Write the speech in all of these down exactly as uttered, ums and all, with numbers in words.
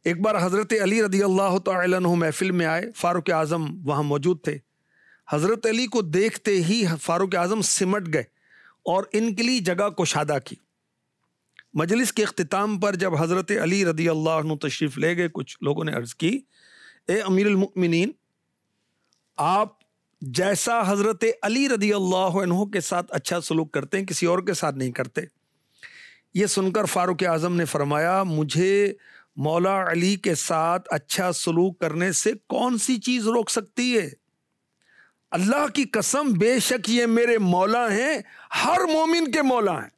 ایک بار حضرت علی رضی اللہ تعالی عنہ محفل میں آئے، فاروق اعظم وہاں موجود تھے۔ حضرت علی کو دیکھتے ہی فاروق اعظم سمٹ گئے اور ان کے لیے جگہ کشادہ کی۔ مجلس کے اختتام پر جب حضرت علی رضی اللہ عنہ تشریف لے گئے، کچھ لوگوں نے عرض کی، اے امیر المؤمنین، آپ جیسا حضرت علی رضی اللہ عنہ کے ساتھ اچھا سلوک کرتے ہیں کسی اور کے ساتھ نہیں کرتے۔ یہ سن کر فاروق اعظم نے فرمایا، مجھے مولا علی کے ساتھ اچھا سلوک کرنے سے کون سی چیز روک سکتی ہے؟ اللہ کی قسم، بے شک یہ میرے مولا ہیں، ہر مومن کے مولا ہیں۔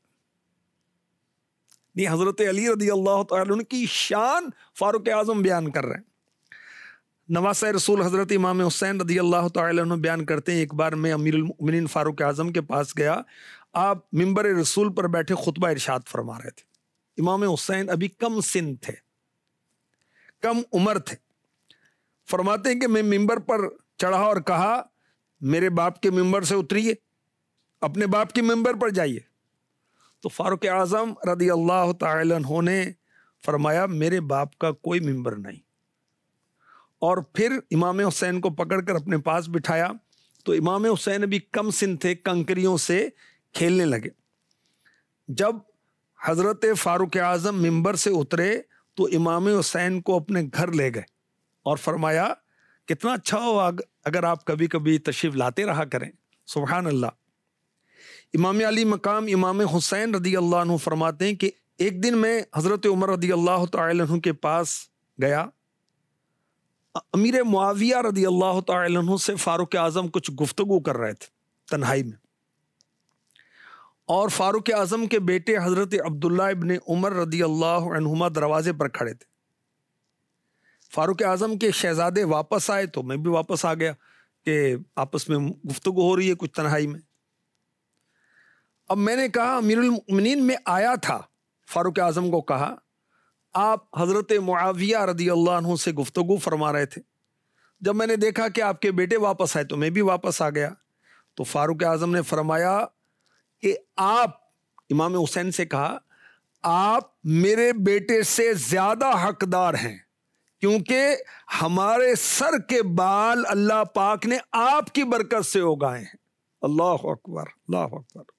یہ حضرت علی رضی اللہ تعالی عنہ کی شان فاروق اعظم بیان کر رہے ہیں۔ نواسۂ رسول حضرت امام حسین رضی اللہ تعالی عنہ بیان کرتے ہیں، ایک بار میں امیر المؤمنین فاروق اعظم کے پاس گیا، آپ ممبر رسول پر بیٹھے خطبہ ارشاد فرما رہے تھے۔ امام حسین ابھی کم سن تھے، کم عمر تھے۔ فرماتے ہیں کہ میں ممبر پر چڑھا اور کہا، میرے باپ کے ممبر سے اتریے، اپنے باپ کے ممبر پر جائیے۔ تو فاروق اعظم رضی اللہ تعالی عنہ نے فرمایا، میرے باپ کا کوئی ممبر نہیں۔ اور پھر امام حسین کو پکڑ کر اپنے پاس بٹھایا تو امام حسین ابھی کم سن تھے، کنکریوں سے کھیلنے لگے۔ جب حضرت فاروق اعظم ممبر سے اترے تو امام حسین کو اپنے گھر لے گئے اور فرمایا، کتنا اچھا ہو اگر آپ کبھی کبھی تشریف لاتے رہا کریں۔ سبحان اللہ۔ امام علی مقام امام حسین رضی اللہ عنہ فرماتے ہیں کہ ایک دن میں حضرت عمر رضی اللہ تعالی عنہ کے پاس گیا، امیر معاویہ رضی اللہ تعالی عنہ سے فاروق اعظم کچھ گفتگو کر رہے تھے تنہائی میں، اور فاروق اعظم کے بیٹے حضرت عبداللہ ابن عمر رضی اللہ عنہما دروازے پر کھڑے تھے۔ فاروق اعظم کے شہزادے واپس آئے تو میں بھی واپس آ گیا کہ آپس میں گفتگو ہو رہی ہے کچھ تنہائی میں۔ اب میں نے کہا، امیر المؤمنین میں آیا تھا، فاروق اعظم کو کہا، آپ حضرت معاویہ رضی اللہ عنہ سے گفتگو فرما رہے تھے، جب میں نے دیکھا کہ آپ کے بیٹے واپس آئے تو میں بھی واپس آ گیا۔ تو فاروق اعظم نے فرمایا کہ آپ، امام حسین سے کہا، آپ میرے بیٹے سے زیادہ حقدار ہیں، کیونکہ ہمارے سر کے بال اللہ پاک نے آپ کی برکت سے اگائے ہیں۔ اللہ اکبر، اللہ اکبر۔